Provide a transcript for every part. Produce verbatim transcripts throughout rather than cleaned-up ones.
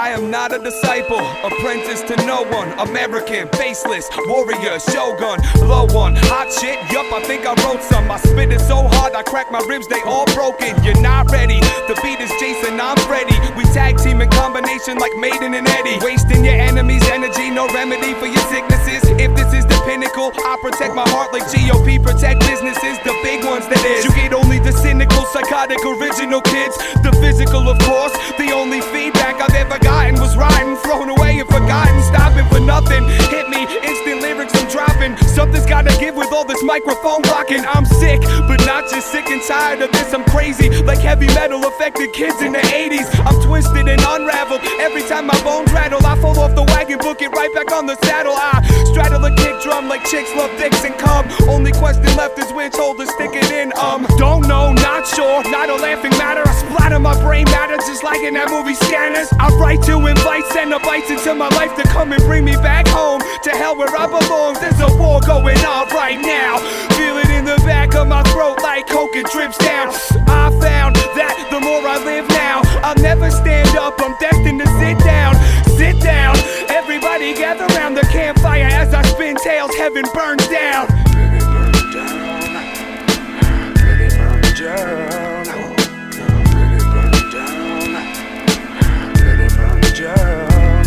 I am not a disciple, apprentice to no one. American, faceless, warrior, shogun, low one, hot shit, yup, I think I wrote some. I spit it so hard, I crack my ribs, they all broken. You're not ready, the beat is Jason, I'm Freddy. We tag team in combination like Maiden and Eddie. Wasting your enemy's energy, no remedy for your sicknesses. If this is the pinnacle, I protect my heart like G O P protect businesses. The big ones that is, you get only the cynical, psychotic, original kids. The physical, of course, the only feedback I've ever gotten was rotten, thrown away and forgotten. Stopping for nothing, hit me, instant lyrics I'm dropping. Something's gotta give with all this microphone blocking. I'm sick, but not just sick and tired of this. I'm crazy, like heavy metal affected kids in the eighties. I'm twisted and unraveled, every time my bones rattle. I fall off the wagon, book it right back on the saddle. I straddle a kick drum like chicks love dicks and cum. Only question left is which hole to stick it in. Um, don't know, not sure, not a laughing matter. I splatter my brain matter just like in that movie Scanners. I write to invite Cenobites into my life to come and bring me back home, to hell where I belong. There's a war going on right now, feel it in the back of my throat like coke it drips down. I found that the more I live now, I'll never stand up, I'm destined to sit down. Sit down, everybody gather around the campfire as I spin tales, heaven burns down. Let it burn down, let it burn down, let it burn down, let it burn down.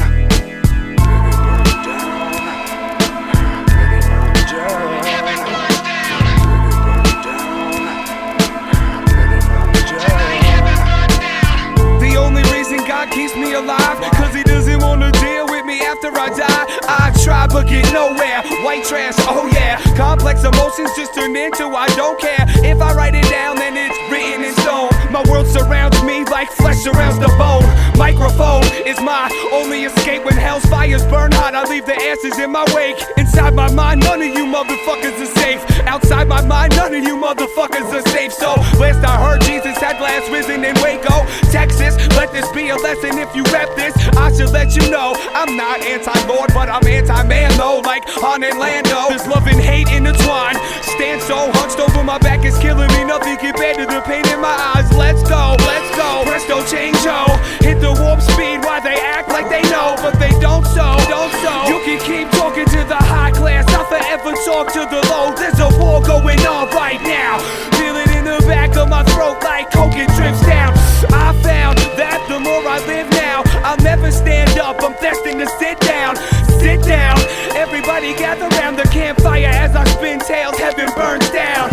God keeps me alive, cause he doesn't wanna deal with me after I die. I try but get nowhere, white trash, oh yeah. Complex emotions just turn into I don't care. If I write it down then it's written in stone. My world surrounds me like flesh surrounds the bone. Microphone is my only escape when hell's fires burn hot. I leave the ashes in my wake. Inside my mind none of you motherfuckers are safe. Outside my mind none of you motherfuckers are safe. So last I heard Jesus had last risen in Waco, Texas. Let this be a lesson if you rep this. I should let you know I'm not anti-Lord, but I'm anti-man though, like Han and Lando. There's love and hate intertwined. Stand so hunched over my back is killing me. Nothing compared to the pain in my eyes. Let's go, let's go, presto change-o. Hit the warp speed while they act like they know, but they don't so, don't so. You can keep talking to the high class, I'll forever talk to the low. There's a war going on right now, feel it in the back of my throat like coke it drips down. I found that the more I live now, I'll never stand up, I'm destined to sit down. Sit down, everybody gather round the campfire as I spin tales, heaven burns down.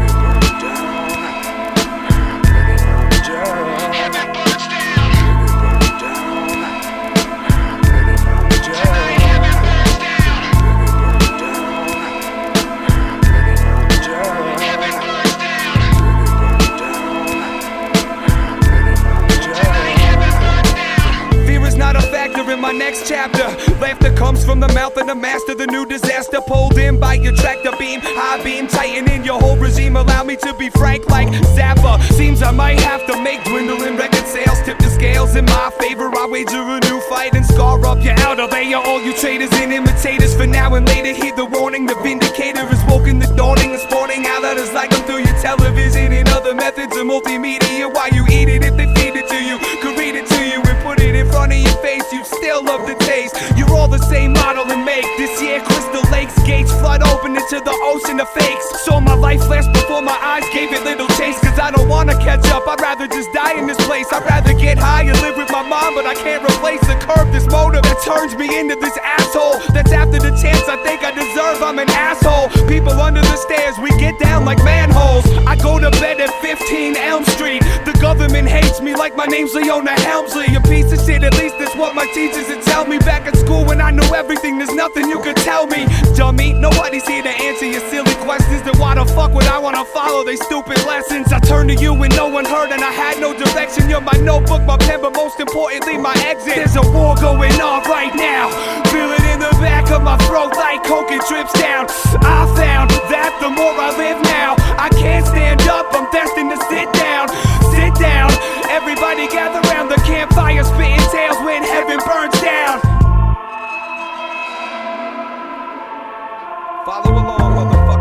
In my next chapter, laughter comes from the mouth of the master. The new disaster pulled in by your tractor beam, high beam, tightening your whole regime. Allow me to be frank like Zappa. Seems I might have to make dwindling record sales tip the scales in my favor. I wager a new fight and scar up your outer layer. All you traitors and imitators, for now and later heed the warning. The vindicator is woken, the dawning, the sporting outsiders like them through your television and other methods of multimedia. While you eat it, if they feed it to you, could read it to you and put it in front of your face, you still love the taste. You're all the same model and make. This year Crystal Lakes gates flood open into the ocean of fakes. Saw my life flash before my eyes, gave it little chase. Cause I don't wanna catch up, I'd rather just die in this place. I'd rather get high and live with my mom, but I can't replace the curb, this motive that turns me into this asshole. That's after the chance I think I deserve, I'm an asshole. People under the stairs, we get down like manholes. I go to bed at fifteen Elm Street. The government hates me like my name's Leona Helmsley. A piece of shit, at least that's what my teachers would tell me. Back at school when I knew everything, there's nothing you could tell me. Dummy, nobody's here to answer your silly questions. Then why the fuck would I wanna follow they stupid lessons? I turned to you and no one heard and I had no direction. You're my notebook, my pen, but most importantly my exit. There's a war going on right now, feel it in the back of my throat like coke it drips down. I found that the more I live now, I can't stand up, I'm destined to sit down. Sit down, everybody gather round the campfire, spitting tales when heaven burns down. Follow along, motherfucker.